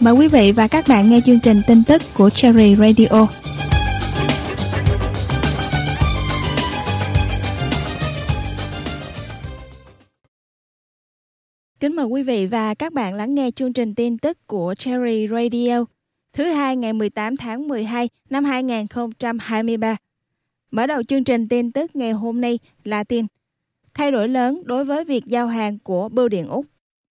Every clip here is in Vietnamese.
Mời quý vị và các bạn nghe chương trình tin tức của Cherry Radio. Kính mời quý vị và các bạn lắng nghe chương trình tin tức của Cherry Radio thứ Hai ngày 18 tháng 12 năm 2023. Mở đầu chương trình tin tức ngày hôm nay là tin thay đổi lớn đối với việc giao hàng của Bưu điện Úc.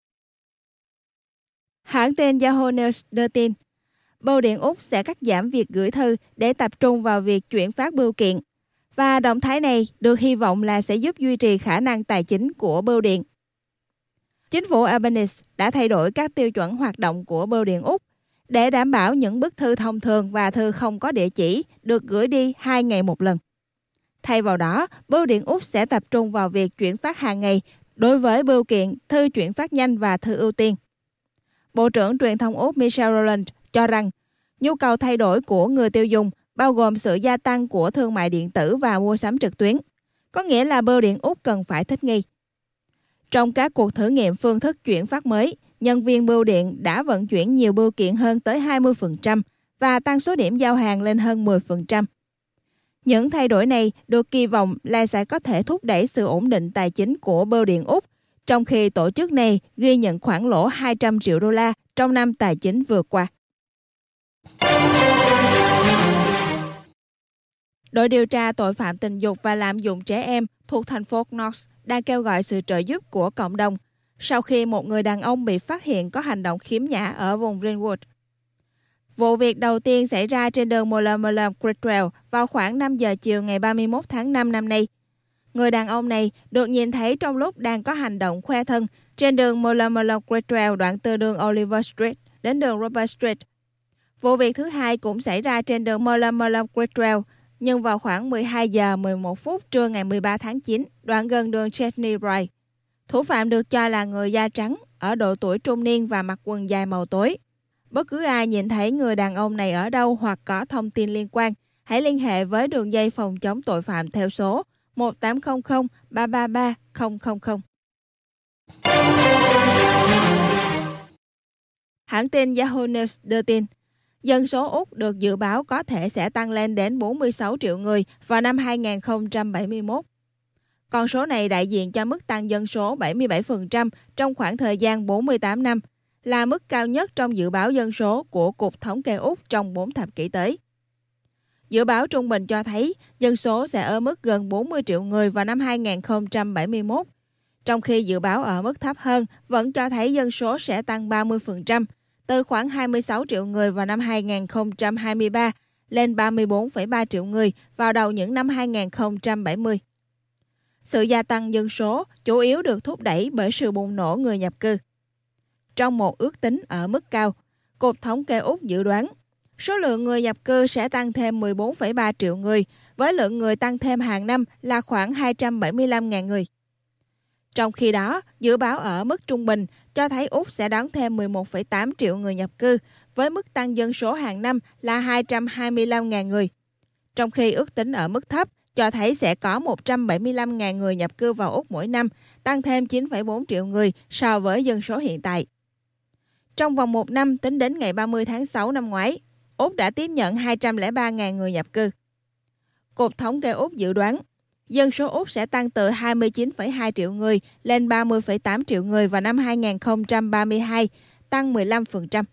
Hãng tin Yahoo News đưa tin, Bưu điện Úc sẽ cắt giảm việc gửi thư để tập trung vào việc chuyển phát bưu kiện, và động thái này được hy vọng là sẽ giúp duy trì khả năng tài chính của bưu điện. Chính phủ Albanese đã thay đổi các tiêu chuẩn hoạt động của Bưu điện Úc để đảm bảo những bức thư thông thường và thư không có địa chỉ được gửi đi 2 ngày một lần. Thay vào đó, Bưu điện Úc sẽ tập trung vào việc chuyển phát hàng ngày đối với bưu kiện, thư chuyển phát nhanh và thư ưu tiên. Bộ trưởng Truyền thông Úc Michelle Rowland cho rằng nhu cầu thay đổi của người tiêu dùng bao gồm sự gia tăng của thương mại điện tử và mua sắm trực tuyến, có nghĩa là Bưu điện Úc cần phải thích nghi. Trong các cuộc thử nghiệm phương thức chuyển phát mới, nhân viên bưu điện đã vận chuyển nhiều bưu kiện hơn tới 20% và tăng số điểm giao hàng lên hơn 10%. Những thay đổi này được kỳ vọng là sẽ có thể thúc đẩy sự ổn định tài chính của Bưu điện Úc, trong khi tổ chức này ghi nhận khoản lỗ 200 triệu đô la trong năm tài chính vừa qua. Đội điều tra tội phạm tình dục và lạm dụng trẻ em thuộc thành phố Knox đang kêu gọi sự trợ giúp của cộng đồng sau khi một người đàn ông bị phát hiện có hành động khiếm nhã ở vùng Greenwood. Vụ việc đầu tiên xảy ra trên đường Mullumbimby Creek Trail vào khoảng 5 giờ chiều ngày 31 tháng 5 năm nay. Người đàn ông này được nhìn thấy trong lúc đang có hành động khoe thân trên đường Mullumbimby Creek Trail đoạn từ đường Oliver Street đến đường Robert Street. Vụ việc thứ hai cũng xảy ra trên đường Mullumbimby Creek Trail, nhưng vào khoảng 12 giờ 11 phút trưa ngày 13 tháng 9, đoạn gần đường Chesney Drive. Thủ phạm được cho là người da trắng, ở độ tuổi trung niên và mặc quần dài màu tối. Bất cứ ai nhìn thấy người đàn ông này ở đâu hoặc có thông tin liên quan, hãy liên hệ với đường dây phòng chống tội phạm theo số 1800 333 000. Hãng tin Yahoo News đưa tin, dân số Úc được dự báo có thể sẽ tăng lên đến 46 triệu người vào năm 2071. Con số này đại diện cho mức tăng dân số 77% trong khoảng thời gian 48 năm, là mức cao nhất trong dự báo dân số của Cục Thống kê Úc trong 4 thập kỷ tới. Dự báo trung bình cho thấy dân số sẽ ở mức gần 40 triệu người vào năm 2071, trong khi dự báo ở mức thấp hơn vẫn cho thấy dân số sẽ tăng 30%, từ khoảng 26 triệu người vào năm 2023 lên 34,3 triệu người vào đầu những năm 2070. Sự gia tăng dân số chủ yếu được thúc đẩy bởi sự bùng nổ người nhập cư. Trong một ước tính ở mức cao, Cục Thống kê Úc dự đoán số lượng người nhập cư sẽ tăng thêm 14,3 triệu người, với lượng người tăng thêm hàng năm là khoảng 275.000 người. Trong khi đó, dự báo ở mức trung bình cho thấy Úc sẽ đón thêm 11,8 triệu người nhập cư, với mức tăng dân số hàng năm là 225.000 người. Trong khi ước tính ở mức thấp cho thấy sẽ có 175.000 người nhập cư vào Úc mỗi năm, tăng thêm 9,4 triệu người so với dân số hiện tại. Trong vòng một năm tính đến ngày 30 tháng 6 năm ngoái, Úc đã tiếp nhận 203.000 người nhập cư. Cục Thống kê Úc dự đoán dân số Úc sẽ tăng từ 29,2 triệu người lên 30,8 triệu người vào năm 2032, tăng 15%.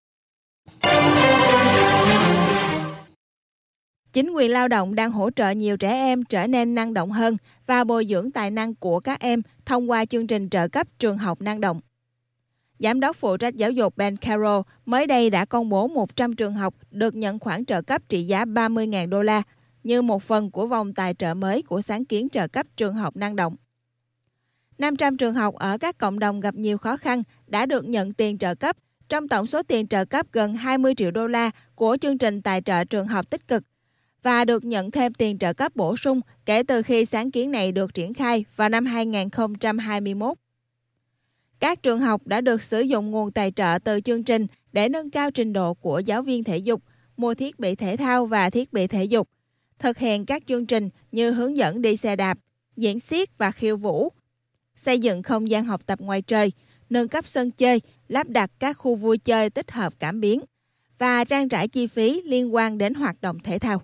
Chính quyền lao động đang hỗ trợ nhiều trẻ em trở nên năng động hơn và bồi dưỡng tài năng của các em thông qua chương trình trợ cấp trường học năng động. Giám đốc phụ trách giáo dục Ben Carroll mới đây đã công bố 100 trường học được nhận khoản trợ cấp trị giá 30.000 đô la như một phần của vòng tài trợ mới của sáng kiến trợ cấp trường học năng động. 500 trường học ở các cộng đồng gặp nhiều khó khăn đã được nhận tiền trợ cấp trong tổng số tiền trợ cấp gần 20 triệu đô la của chương trình tài trợ trường học tích cực và được nhận thêm tiền trợ cấp bổ sung kể từ khi sáng kiến này được triển khai vào năm 2021. Các trường học đã được sử dụng nguồn tài trợ từ chương trình để nâng cao trình độ của giáo viên thể dục, mua thiết bị thể thao và thiết bị thể dục, thực hiện các chương trình như hướng dẫn đi xe đạp, diễn xiếc và khiêu vũ, xây dựng không gian học tập ngoài trời, nâng cấp sân chơi, lắp đặt các khu vui chơi tích hợp cảm biến và trang trải chi phí liên quan đến hoạt động thể thao.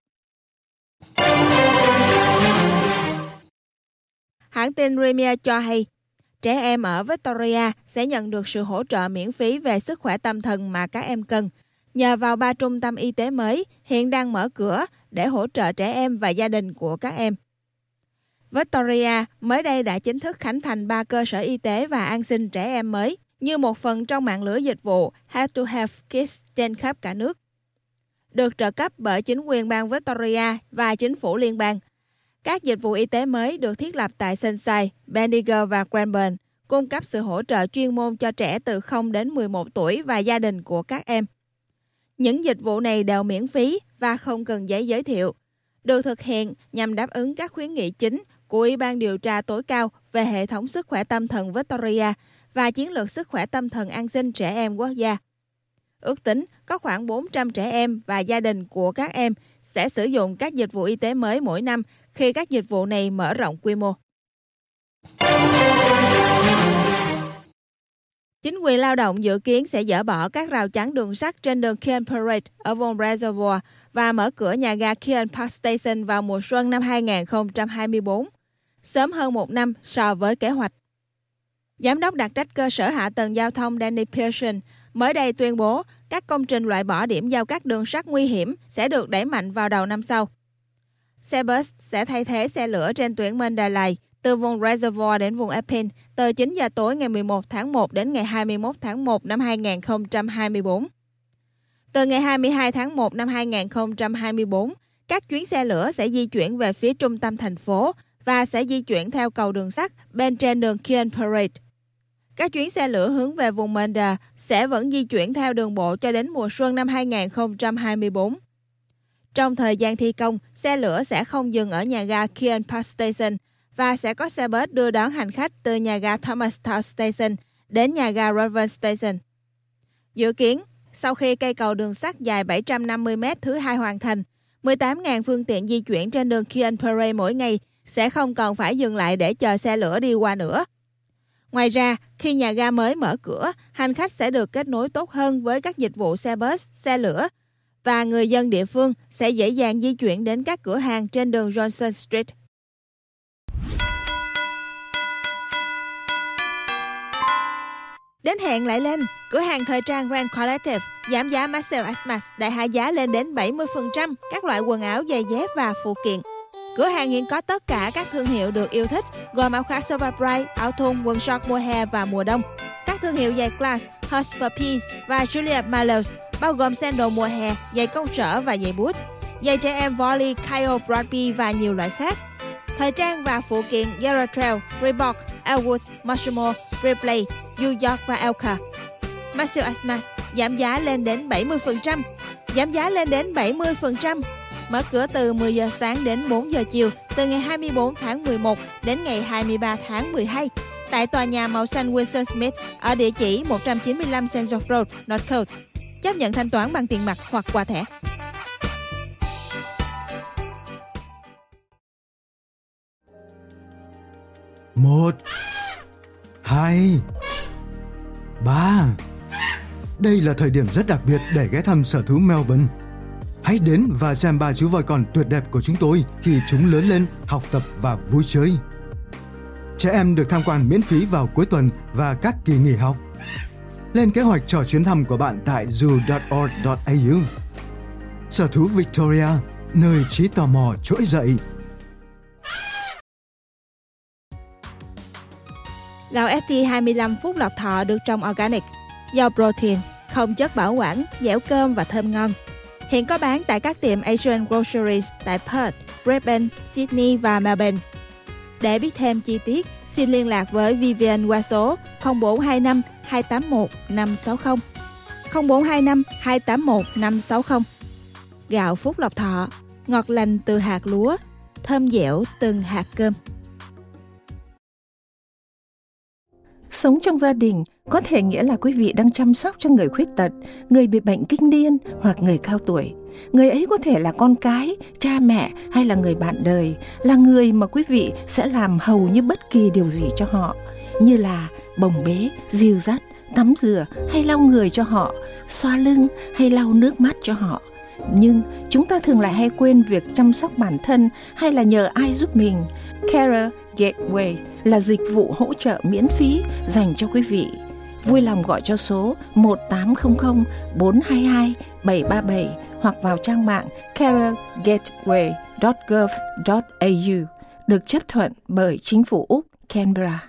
Hãng tin Premier cho hay, trẻ em ở Victoria sẽ nhận được sự hỗ trợ miễn phí về sức khỏe tâm thần mà các em cần, nhờ vào 3 trung tâm y tế mới hiện đang mở cửa để hỗ trợ trẻ em và gia đình của các em. Victoria mới đây đã chính thức khánh thành 3 cơ sở y tế và an sinh trẻ em mới như một phần trong mạng lưới dịch vụ Health to Health Kids trên khắp cả nước. Được trợ cấp bởi chính quyền bang Victoria và chính phủ liên bang. Các dịch vụ y tế mới được thiết lập tại Sunshine, Bendigo và Cranbourne, cung cấp sự hỗ trợ chuyên môn cho trẻ từ 0 đến 11 tuổi và gia đình của các em. Những dịch vụ này đều miễn phí và không cần giấy giới thiệu, được thực hiện nhằm đáp ứng các khuyến nghị chính của Ủy ban điều tra tối cao về hệ thống sức khỏe tâm thần Victoria và chiến lược sức khỏe tâm thần an sinh trẻ em quốc gia. Ước tính có khoảng 400 trẻ em và gia đình của các em sẽ sử dụng các dịch vụ y tế mới mỗi năm khi các dịch vụ này mở rộng quy mô. Chính quyền lao động dự kiến sẽ dỡ bỏ các rào chắn đường sắt trên đường Kearn Parade ở vùng Reservoir và mở cửa nhà ga Kearn Park Station vào mùa xuân năm 2024, sớm hơn một năm so với kế hoạch. Giám đốc đặc trách cơ sở hạ tầng giao thông Danny Pearson mới đây tuyên bố các công trình loại bỏ điểm giao cắt đường sắt nguy hiểm sẽ được đẩy mạnh vào đầu năm sau. Xe bus sẽ thay thế xe lửa trên tuyến Mandalay từ vùng Reservoir đến vùng Epping từ 9 giờ tối ngày 11 tháng 1 đến ngày 21 tháng 1 năm 2024. Từ ngày 22 tháng 1 năm 2024, các chuyến xe lửa sẽ di chuyển về phía trung tâm thành phố và sẽ di chuyển theo cầu đường sắt bên trên đường Kearn Parade. Các chuyến xe lửa hướng về vùng Munda sẽ vẫn di chuyển theo đường bộ cho đến mùa xuân năm 2024. Trong thời gian thi công, xe lửa sẽ không dừng ở nhà ga Kearn Park Station và sẽ có xe bus đưa đón hành khách từ nhà ga Thomastown Station đến nhà ga Rowan Station. Dự kiến, sau khi cây cầu đường sắt dài 750 m thứ hai hoàn thành, 18.000 phương tiện di chuyển trên đường Kearn Parade mỗi ngày sẽ không còn phải dừng lại để chờ xe lửa đi qua nữa. Ngoài ra, khi nhà ga mới mở cửa, hành khách sẽ được kết nối tốt hơn với các dịch vụ xe bus, xe lửa và người dân địa phương sẽ dễ dàng di chuyển đến các cửa hàng trên đường Johnson Street. Đến hẹn lại lên, cửa hàng thời trang Grand Collective giảm giá Marcel Xmas đại hạ giá lên đến 70% các loại quần áo, giày dép và phụ kiện. Cửa hàng hiện có tất cả các thương hiệu được yêu thích, gồm áo khoác Sober Bright, áo thun, quần short mùa hè và mùa đông. Các thương hiệu giày Class, Hush for Peace và Julia Milos, bao gồm sandal mùa hè, giày công sở và giày boot, giày trẻ em Volley, Kyle, Broadby và nhiều loại khác. Thời trang và phụ kiện Yellow Trail, Reebok, Elwood, Moshimo, Replay, New York và Elka. Marcel Xmas giảm giá lên đến 70%. Giảm giá lên đến 70%. Mở cửa từ 10 giờ sáng đến 4 giờ chiều từ ngày 24 tháng 11 đến ngày 23 tháng 12 tại tòa nhà màu xanh Winston Smith ở địa chỉ 195 St. George Road, Northcote. Chấp nhận thanh toán bằng tiền mặt hoặc qua thẻ. Một, 2, 3. Đây là thời điểm rất đặc biệt để ghé thăm sở thú Melbourne. Hãy đến và xem 3 chú voi con tuyệt đẹp của chúng tôi khi chúng lớn lên, học tập và vui chơi. Trẻ em được tham quan miễn phí vào cuối tuần và các kỳ nghỉ học. Lên kế hoạch cho chuyến thăm của bạn tại zoo.org.au. Sở thú Victoria, nơi trí tò mò trỗi dậy. Gạo ST25 Phúc Lộc Thọ được trồng organic, giàu protein, không chất bảo quản, dẻo cơm và thơm ngon. Hiện có bán tại các tiệm Asian Groceries tại Perth, Brisbane, Sydney và Melbourne. Để biết thêm chi tiết, xin liên lạc với Vivian qua số 0425 281 560. 0425 281 560. Gạo Phúc Lộc Thọ, ngọt lành từ hạt lúa, thơm dẻo từng hạt cơm. Sống trong gia đình có thể nghĩa là quý vị đang chăm sóc cho người khuyết tật, người bị bệnh kinh niên hoặc người cao tuổi. Người ấy có thể là con cái, cha mẹ hay là người bạn đời, là người mà quý vị sẽ làm hầu như bất kỳ điều gì cho họ, như là bồng bế, dìu dắt, tắm rửa hay lau người cho họ, xoa lưng hay lau nước mắt cho họ. Nhưng chúng ta thường lại hay quên việc chăm sóc bản thân hay là nhờ ai giúp mình. Carer Gateway là dịch vụ hỗ trợ miễn phí dành cho quý vị. Vui lòng gọi cho số 1800 422 737 hoặc vào trang mạng carergateway.gov.au, được chấp thuận bởi chính phủ Úc, Canberra.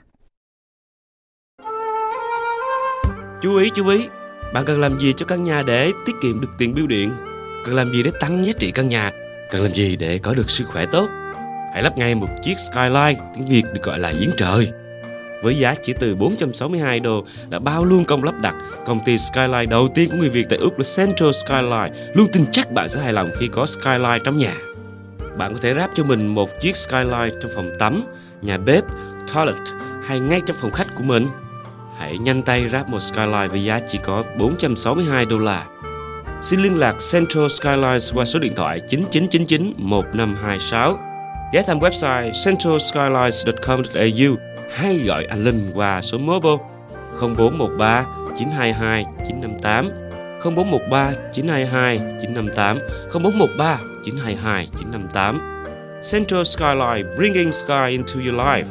Chú ý, bạn cần làm gì cho căn nhà để tiết kiệm được tiền bưu điện? Cần làm gì để tăng giá trị căn nhà? Cần làm gì để có được sức khỏe tốt? Hãy lắp ngay một chiếc Skyline, tiếng Việt được gọi là giếng trời. Với giá chỉ từ $462 là bao luôn công lắp đặt, công ty Skyline đầu tiên của người Việt tại Úc là Central Skyline luôn tin chắc bạn sẽ hài lòng khi có Skyline trong nhà. Bạn có thể ráp cho mình một chiếc Skyline trong phòng tắm, nhà bếp, toilet hay ngay trong phòng khách của mình. Hãy nhanh tay ráp một Skyline với giá chỉ có $462. Xin liên lạc Central Skylines qua số điện thoại 9999 1526, ghé thăm website centralskylines.com.au hay gọi anh Linh qua số mobile 0413 922 958, 0413 922 958, 0413 922 958. Central Skyline, bringing sky into your life.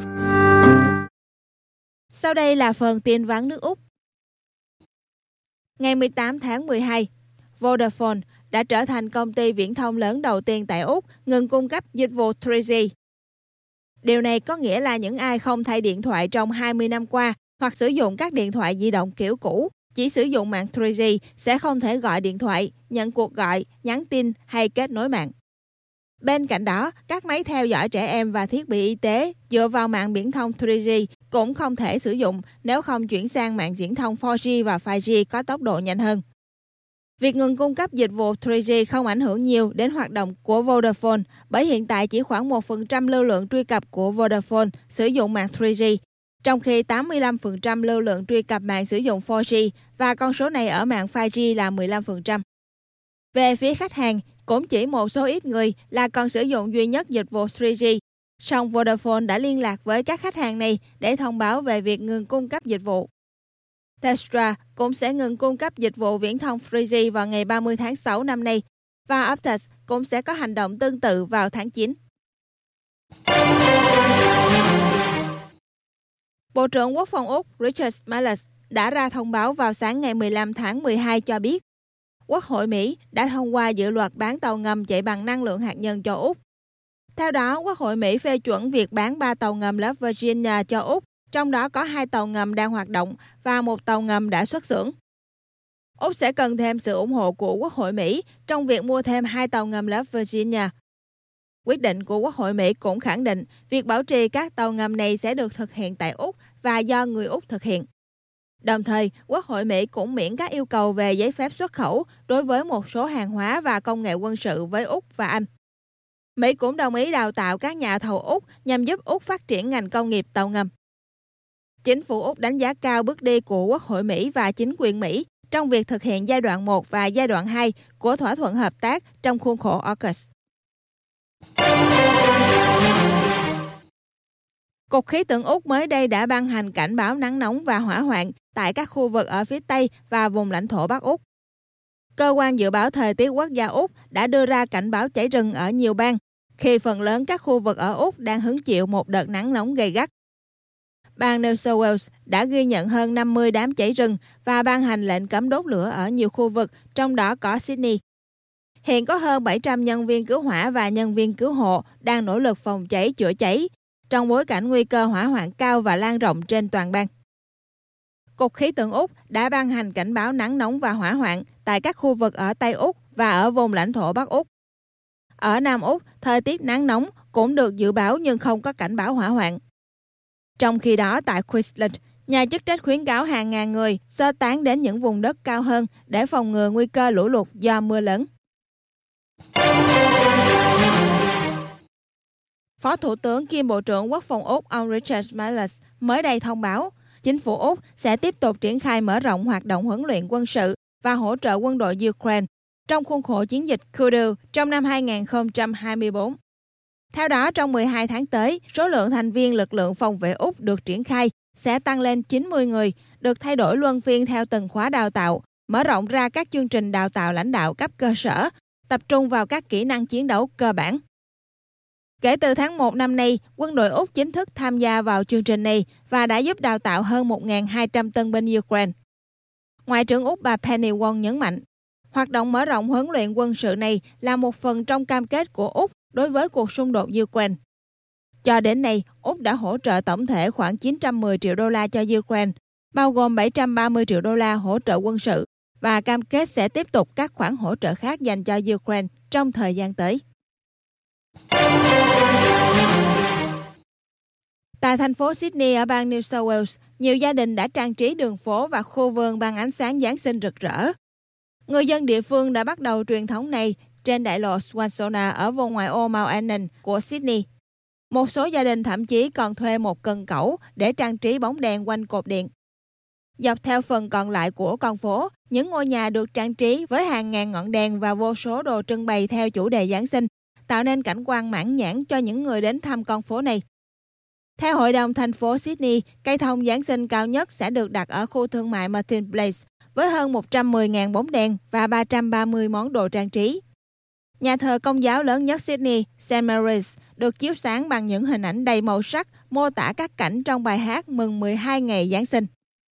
Sau đây là phần tin vắn nước Úc. Ngày 18 tháng 12, Vodafone đã trở thành công ty viễn thông lớn đầu tiên tại Úc ngừng cung cấp dịch vụ 3G. Điều này có nghĩa là những ai không thay điện thoại trong 20 năm qua hoặc sử dụng các điện thoại di động kiểu cũ, chỉ sử dụng mạng 3G sẽ không thể gọi điện thoại, nhận cuộc gọi, nhắn tin hay kết nối mạng. Bên cạnh đó, các máy theo dõi trẻ em và thiết bị y tế dựa vào mạng viễn thông 3G cũng không thể sử dụng nếu không chuyển sang mạng viễn thông 4G và 5G có tốc độ nhanh hơn. Việc ngừng cung cấp dịch vụ 3G không ảnh hưởng nhiều đến hoạt động của Vodafone bởi hiện tại chỉ khoảng 1% lưu lượng truy cập của Vodafone sử dụng mạng 3G, trong khi 85% lưu lượng truy cập mạng sử dụng 4G và con số này ở mạng 5G là 15%. Về phía khách hàng, cũng chỉ một số ít người là còn sử dụng duy nhất dịch vụ 3G. Song Vodafone đã liên lạc với các khách hàng này để thông báo về việc ngừng cung cấp dịch vụ. Telstra cũng sẽ ngừng cung cấp dịch vụ viễn thông 3G vào ngày 30 tháng 6 năm nay, và Optus cũng sẽ có hành động tương tự vào tháng 9. Bộ trưởng Quốc phòng Úc Richard Marles đã ra thông báo vào sáng ngày 15 tháng 12 cho biết Quốc hội Mỹ đã thông qua dự luật bán tàu ngầm chạy bằng năng lượng hạt nhân cho Úc. Theo đó, Quốc hội Mỹ phê chuẩn việc bán 3 tàu ngầm lớp Virginia cho Úc, trong đó có 2 tàu ngầm đang hoạt động và 1 tàu ngầm đã xuất xưởng. Úc sẽ cần thêm sự ủng hộ của Quốc hội Mỹ trong việc mua thêm 2 tàu ngầm lớp Virginia. Quyết định của Quốc hội Mỹ cũng khẳng định việc bảo trì các tàu ngầm này sẽ được thực hiện tại Úc và do người Úc thực hiện. Đồng thời, Quốc hội Mỹ cũng miễn các yêu cầu về giấy phép xuất khẩu đối với một số hàng hóa và công nghệ quân sự với Úc và Anh. Mỹ cũng đồng ý đào tạo các nhà thầu Úc nhằm giúp Úc phát triển ngành công nghiệp tàu ngầm. Chính phủ Úc đánh giá cao bước đi của Quốc hội Mỹ và chính quyền Mỹ trong việc thực hiện giai đoạn 1 và giai đoạn 2 của thỏa thuận hợp tác trong khuôn khổ AUKUS. Cục Khí tượng Úc mới đây đã ban hành cảnh báo nắng nóng và hỏa hoạn tại các khu vực ở phía Tây và vùng lãnh thổ Bắc Úc. Cơ quan dự báo thời tiết quốc gia Úc đã đưa ra cảnh báo cháy rừng ở nhiều bang, khi phần lớn các khu vực ở Úc đang hứng chịu một đợt nắng nóng gay gắt. Bang New South Wales đã ghi nhận hơn 50 đám cháy rừng và ban hành lệnh cấm đốt lửa ở nhiều khu vực, trong đó có Sydney. Hiện có hơn 700 nhân viên cứu hỏa và nhân viên cứu hộ đang nỗ lực phòng cháy chữa cháy, trong bối cảnh nguy cơ hỏa hoạn cao và lan rộng trên toàn bang. Cục Khí tượng Úc đã ban hành cảnh báo nắng nóng và hỏa hoạn tại các khu vực ở Tây Úc và ở vùng lãnh thổ Bắc Úc. Ở Nam Úc, thời tiết nắng nóng cũng được dự báo nhưng không có cảnh báo hỏa hoạn. Trong khi đó, tại Queensland, nhà chức trách khuyến cáo hàng ngàn người sơ tán đến những vùng đất cao hơn để phòng ngừa nguy cơ lũ lụt do mưa lớn. Phó Thủ tướng kiêm Bộ trưởng Quốc phòng Úc ông Richard Marles mới đây thông báo chính phủ Úc sẽ tiếp tục triển khai mở rộng hoạt động huấn luyện quân sự và hỗ trợ quân đội Ukraine trong khuôn khổ chiến dịch Kudu trong năm 2024. Theo đó, trong 12 tháng tới, số lượng thành viên lực lượng phòng vệ Úc được triển khai sẽ tăng lên 90 người, được thay đổi luân phiên theo từng khóa đào tạo, mở rộng ra các chương trình đào tạo lãnh đạo cấp cơ sở, tập trung vào các kỹ năng chiến đấu cơ bản. Kể từ tháng 1 năm nay, quân đội Úc chính thức tham gia vào chương trình này và đã giúp đào tạo hơn 1.200 tân binh Ukraine. Ngoại trưởng Úc bà Penny Wong nhấn mạnh, hoạt động mở rộng huấn luyện quân sự này là một phần trong cam kết của Úc đối với cuộc xung đột Ukraine. Cho đến nay, Úc đã hỗ trợ tổng thể khoảng 910 triệu đô la cho Ukraine, bao gồm 730 triệu đô la hỗ trợ quân sự và cam kết sẽ tiếp tục các khoản hỗ trợ khác dành cho Ukraine trong thời gian tới. Tại thành phố Sydney ở bang New South Wales, nhiều gia đình đã trang trí đường phố và khu vườn bằng ánh sáng Giáng sinh rực rỡ. Người dân địa phương đã bắt đầu truyền thống này trên đại lộ Swansona ở vùng ngoại ô Mount Annan của Sydney. Một số gia đình thậm chí còn thuê một cần cẩu để trang trí bóng đèn quanh cột điện. Dọc theo phần còn lại của con phố, những ngôi nhà được trang trí với hàng ngàn ngọn đèn và vô số đồ trưng bày theo chủ đề Giáng sinh, tạo nên cảnh quan mãn nhãn cho những người đến thăm con phố này. Theo Hội đồng thành phố Sydney, cây thông Giáng sinh cao nhất sẽ được đặt ở khu thương mại Martin Place với hơn 110.000 bóng đèn và 330 món đồ trang trí. Nhà thờ Công giáo lớn nhất Sydney, St. Mary's, được chiếu sáng bằng những hình ảnh đầy màu sắc mô tả các cảnh trong bài hát mừng 12 ngày Giáng sinh.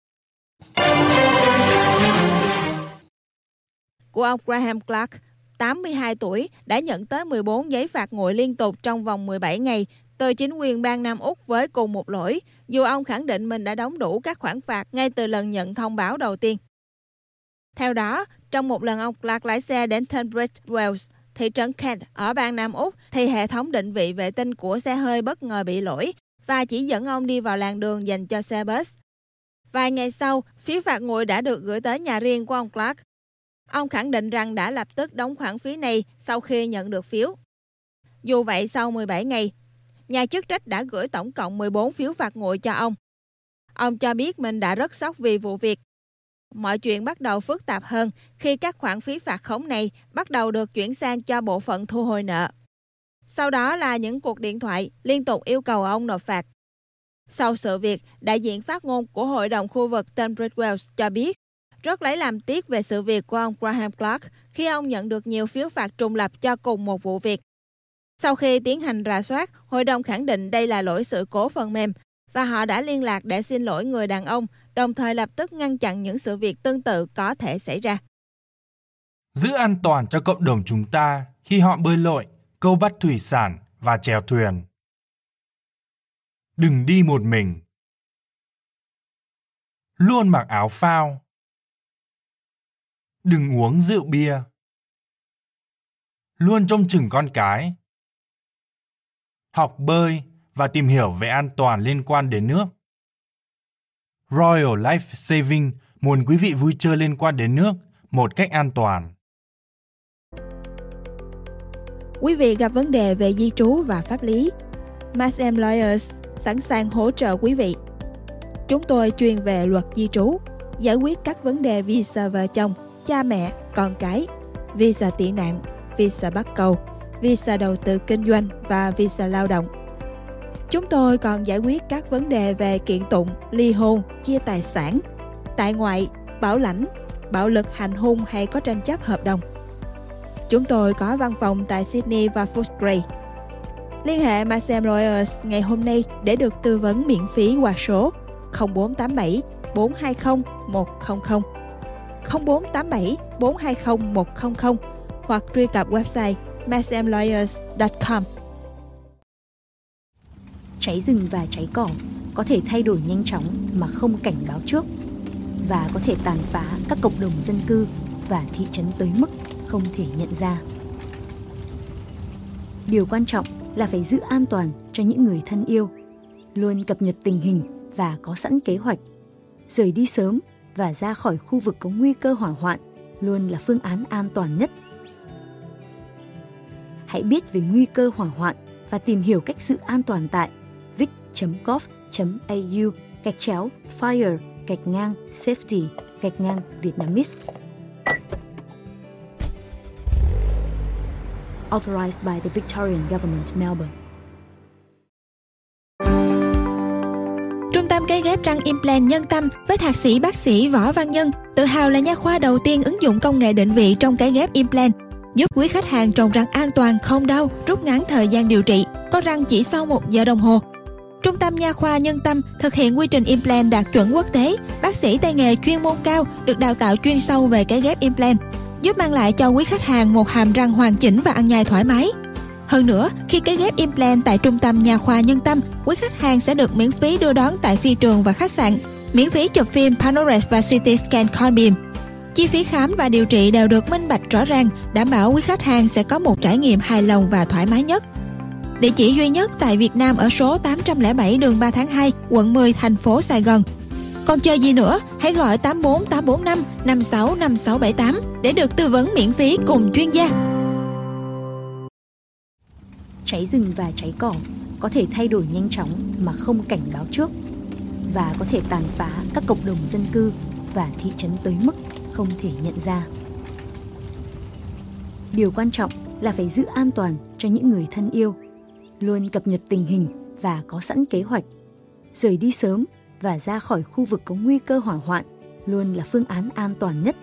Của ông Graham Clark, 82 tuổi, đã nhận tới 14 giấy phạt nguội liên tục trong vòng 17 ngày từ chính quyền bang Nam Úc với cùng một lỗi, dù ông khẳng định mình đã đóng đủ các khoản phạt ngay từ lần nhận thông báo đầu tiên. Theo đó, trong một lần ông Clark lái xe đến Tunbridge Wells, thị trấn Kent ở bang Nam Úc, thì hệ thống định vị vệ tinh của xe hơi bất ngờ bị lỗi và chỉ dẫn ông đi vào làn đường dành cho xe bus. Vài ngày sau, phiếu phạt nguội đã được gửi tới nhà riêng của ông Clark. Ông khẳng định rằng đã lập tức đóng khoản phí này sau khi nhận được phiếu. Dù vậy, sau 17 ngày, nhà chức trách đã gửi tổng cộng 14 phiếu phạt nguội cho ông. Ông cho biết mình đã rất sốc vì vụ việc. Mọi chuyện bắt đầu phức tạp hơn khi các khoản phí phạt khống này bắt đầu được chuyển sang cho bộ phận thu hồi nợ. Sau đó là những cuộc điện thoại liên tục yêu cầu ông nộp phạt. Sau sự việc, đại diện phát ngôn của Hội đồng khu vực Tunbridge Wells cho biết rất lấy làm tiếc về sự việc của ông Graham Clark khi ông nhận được nhiều phiếu phạt trùng lập cho cùng một vụ việc. Sau khi tiến hành rà soát, hội đồng khẳng định đây là lỗi sự cố phần mềm và họ đã liên lạc để xin lỗi người đàn ông, đồng thời lập tức ngăn chặn những sự việc tương tự có thể xảy ra. Giữ an toàn cho cộng đồng chúng ta khi họ bơi lội, câu bắt thủy sản và chèo thuyền. Đừng đi một mình. Luôn mặc áo phao. Đừng uống rượu bia. Luôn trông chừng con cái. Học bơi và tìm hiểu về an toàn liên quan đến nước. Royal Life Saving muốn quý vị vui chơi liên quan đến nước một cách an toàn. Quý vị gặp vấn đề về di trú và pháp lý, Maxim Lawyers sẵn sàng hỗ trợ quý vị. Chúng tôi chuyên về luật di trú, giải quyết các vấn đề visa vợ chồng, cha mẹ, con cái, visa tị nạn, visa bắt cầu, visa đầu tư kinh doanh và visa lao động. Chúng tôi còn giải quyết các vấn đề về kiện tụng, ly hôn, chia tài sản, tại ngoại, bảo lãnh, bạo lực hành hung hay có tranh chấp hợp đồng. Chúng tôi có văn phòng tại Sydney và Footscray. Liên hệ Maxim Lawyers ngày hôm nay để được tư vấn miễn phí qua số 0487 420 100, 0487 420 100 hoặc truy cập website maximlawyers.com. Cháy rừng và cháy cỏ có thể thay đổi nhanh chóng mà không cảnh báo trước và có thể tàn phá các cộng đồng dân cư và thị trấn tới mức không thể nhận ra. Điều quan trọng là phải giữ an toàn cho những người thân yêu, luôn cập nhật tình hình và có sẵn kế hoạch. Rời đi sớm và ra khỏi khu vực có nguy cơ hỏa hoạn luôn là phương án an toàn nhất. Hãy biết về nguy cơ hỏa hoạn và tìm hiểu cách giữ an toàn tại vic.gov.au/ _fire _safety Vietnamese. Authorized by the Victorian Government, Melbourne. Trung tâm cấy ghép răng implant Nhân Tâm với thạc sĩ bác sĩ Võ Văn Nhân tự hào là nha khoa đầu tiên ứng dụng công nghệ định vị trong cấy ghép implant, giúp quý khách hàng trồng răng an toàn, không đau, rút ngắn thời gian điều trị, có răng chỉ sau 1 giờ đồng hồ. Trung tâm nha khoa Nhân Tâm thực hiện quy trình implant đạt chuẩn quốc tế, bác sĩ tay nghề chuyên môn cao được đào tạo chuyên sâu về cấy ghép implant, giúp mang lại cho quý khách hàng một hàm răng hoàn chỉnh và ăn nhai thoải mái. Hơn nữa, khi cấy ghép implant tại Trung tâm nha khoa Nhân Tâm, quý khách hàng sẽ được miễn phí đưa đón tại phi trường và khách sạn, miễn phí chụp phim Panorex và CT scan con beam. Chi phí khám và điều trị đều được minh bạch rõ ràng, đảm bảo quý khách hàng sẽ có một trải nghiệm hài lòng và thoải mái nhất. Địa chỉ duy nhất tại Việt Nam ở số 807 đường 3 tháng 2, quận 10, thành phố Sài Gòn. Còn chờ gì nữa, hãy gọi 84845 565678 để được tư vấn miễn phí cùng chuyên gia. Cháy rừng và cháy cỏ có thể thay đổi nhanh chóng mà không cảnh báo trước và có thể tàn phá các cộng đồng dân cư và thị trấn tới mức không thể nhận ra. Điều quan trọng là phải giữ an toàn cho những người thân yêu, luôn cập nhật tình hình và có sẵn kế hoạch. Rời đi sớm và ra khỏi khu vực có nguy cơ hỏa hoạn luôn là phương án an toàn nhất.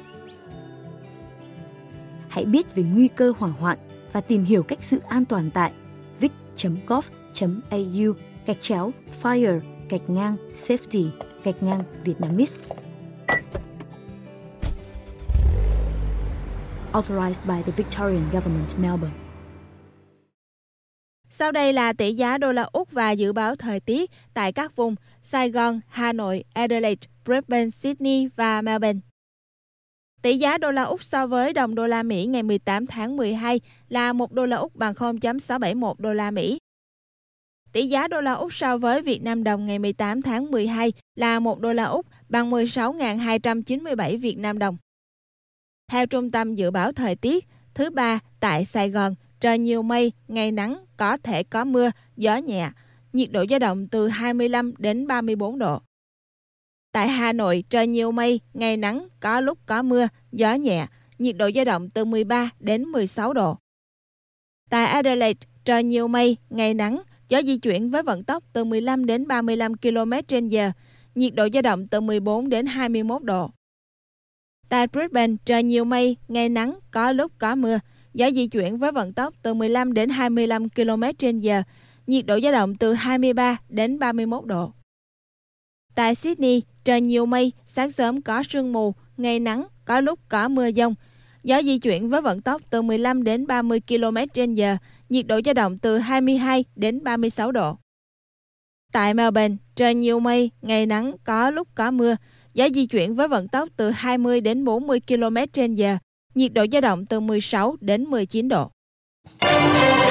Hãy biết về nguy cơ hỏa hoạn và tìm hiểu cách giữ an toàn tại vic.gov.au/fire _safety Vietnamese. Authorized by the Victorian Government, Melbourne. Sau đây là tỷ giá đô la Úc và dự báo thời tiết tại các vùng Sài Gòn, Hà Nội, Adelaide, Brisbane, Sydney và Melbourne. Tỷ giá đô la Úc so với đồng đô la Mỹ ngày 18 tháng 12 là 1 đô la Úc bằng 0.671 đô la Mỹ. Tỷ giá đô la Úc so với Việt Nam đồng ngày 18 tháng 12 là 1 đô la Úc bằng 16.297 Việt Nam đồng. Theo Trung tâm Dự báo Thời tiết, thứ Ba tại Sài Gòn, trời nhiều mây, ngày nắng, có thể có mưa, gió nhẹ, nhiệt độ dao động từ 25 đến 34 độ. Tại Hà Nội, trời nhiều mây, ngày nắng, có lúc có mưa, gió nhẹ, nhiệt độ dao động từ 13 đến 16 độ. Tại Adelaide, trời nhiều mây, ngày nắng, gió di chuyển với vận tốc từ 15 đến 35 km/h, nhiệt độ dao động từ 14 đến 21 độ. Tại Brisbane, trời nhiều mây, ngày nắng, có lúc có mưa, gió di chuyển với vận tốc từ 15 đến 25 km/h, nhiệt độ dao động từ 23 đến 31 độ. Tại Sydney, trời nhiều mây, sáng sớm có sương mù, ngày nắng, có lúc có mưa dông, gió di chuyển với vận tốc từ 15 đến 30 km/h, nhiệt độ dao động từ 22 đến 36 độ. Tại Melbourne, trời nhiều mây, ngày nắng, có lúc có mưa, gió di chuyển với vận tốc từ 20 đến 40 km/h, nhiệt độ dao động từ 16 đến 19 độ.